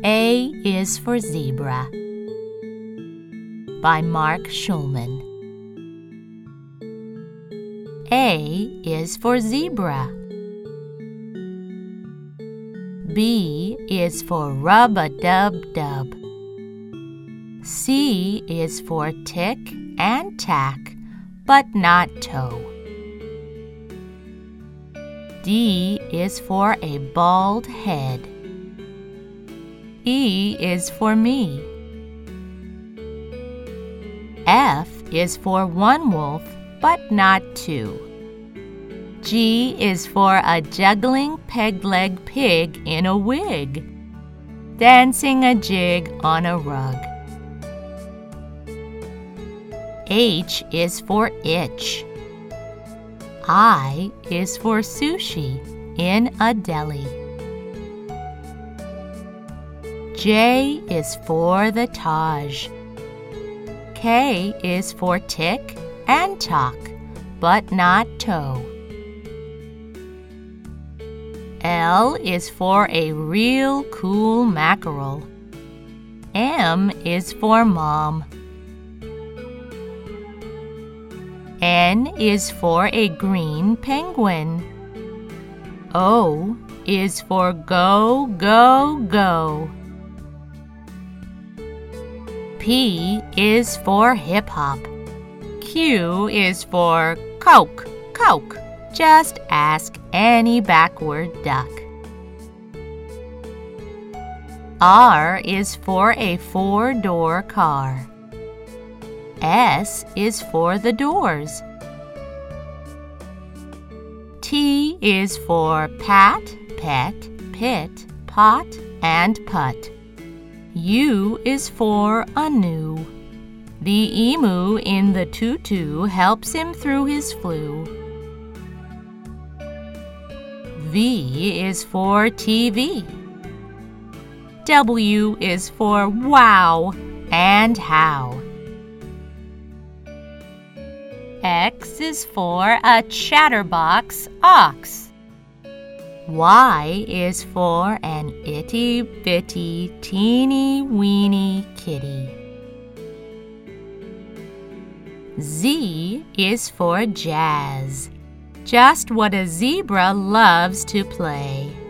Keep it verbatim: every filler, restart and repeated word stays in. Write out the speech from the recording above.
A is for Zebra by Mark Schulman. A is for Zebra. B is for Rub-a-Dub-Dub. C is for Tick and Tack, but not toe. D is for a bald head. E is for me. F is for one wolf, but not two. G is for a juggling peg-leg pig in a wig, dancing a jig on a rug. H is for itch. I is for sushi in a deli. J is for the Taj. K is for tick and tock, but not toe. L is for a real cool mackerel. M is for mom. N is for a green penguin. O is for go, go, go. P is for hip-hop. Q is for Coke, Coke. Just ask any backward duck. R is for a four-door car. S is for the doors. T is for pat, pet, pit, pot, and putt. U is for Anu. The emu in the tutu helps him through his flu. V is for T V. W is for wow and how. X is for a chatterbox ox. Y is for an itty-bitty, teeny-weeny kitty. Z is for jazz, just what a zebra loves to play.